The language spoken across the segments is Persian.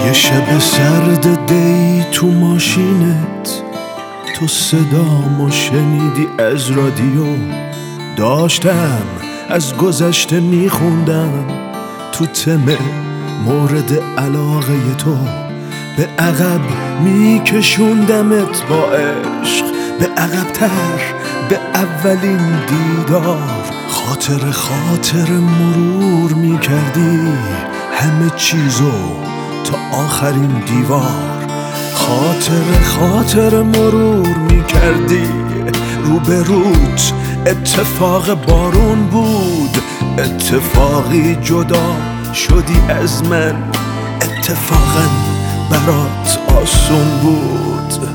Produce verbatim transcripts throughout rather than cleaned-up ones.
یه شب سرد دی تو ماشینت، تو صدامو شنیدی از رادیو. داشتم از گذشته میخوندم تو تم مورد علاقه تو. به عقب میکشوندمت با عشق، به عقب‌تر به اولین دیدار. خاطر خاطر مرور میکردی همه چیزو تا آخرین دیوار. خاطر خاطر مرور میکردی روبروت اتفاق بارون بود. اتفاقی جدا شدی از من، اتفاقا برات آسون بود.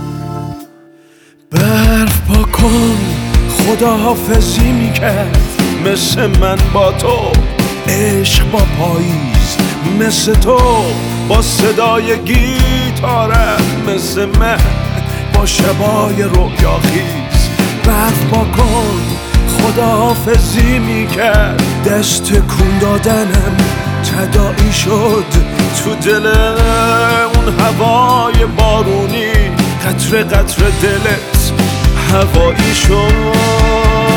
برف پا کن خداحافظی میکرد مثل من با تو. عشق با پاییز مثل تو، با صدای گیتارم مثل من، با شبای رویاخیز. برف با کن خداحافظی میکرد، دست تکون دادنم تداعی شد تو دل اون هوای بارونی. قطره قطره دلت هوایی شد.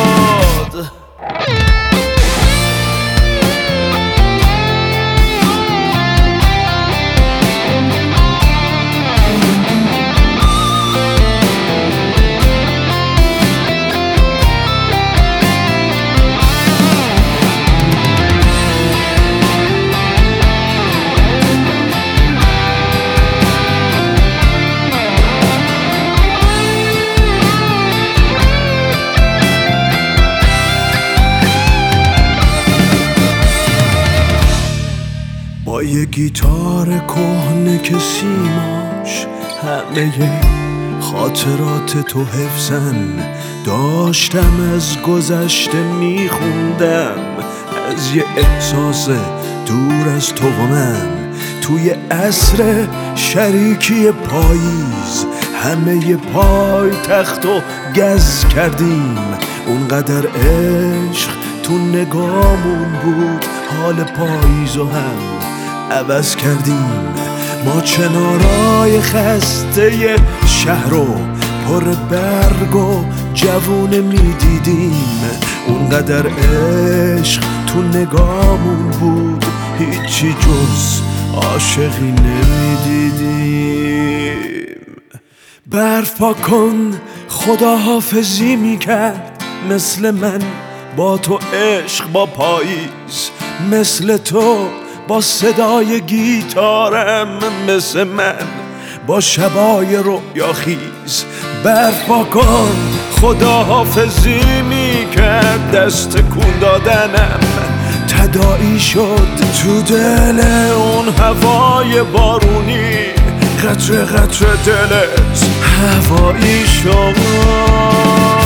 با یه گیتار کهنه که سیماش همه خاطرات تو حفظن. داشتم از گذشته میخوندم، از یه احساس دور از تو و من. توی عصر شریکی پاییز همه پای تخت و گز کردیم. اونقدر عشق تو نگامون بود، حال پاییزو هم عوض کردیم. ما چنارای خسته شهر رو پر برگ و جوونه میدیدیم. اونقدر عشق تو نگامون بود، هیچی جز عاشقی نمیدیدیم. برف پا کن خداحافظی میکرد مثل من با تو. عشق با پاییز مثل تو، با صدای گیتارم مثل من، با شبای رویاخیز. برف پا کن خداحافظی میکرد، دست تکون دادنم تداعی شد تو دل اون هوای بارونی. قطره قطره دلت هوایی شد.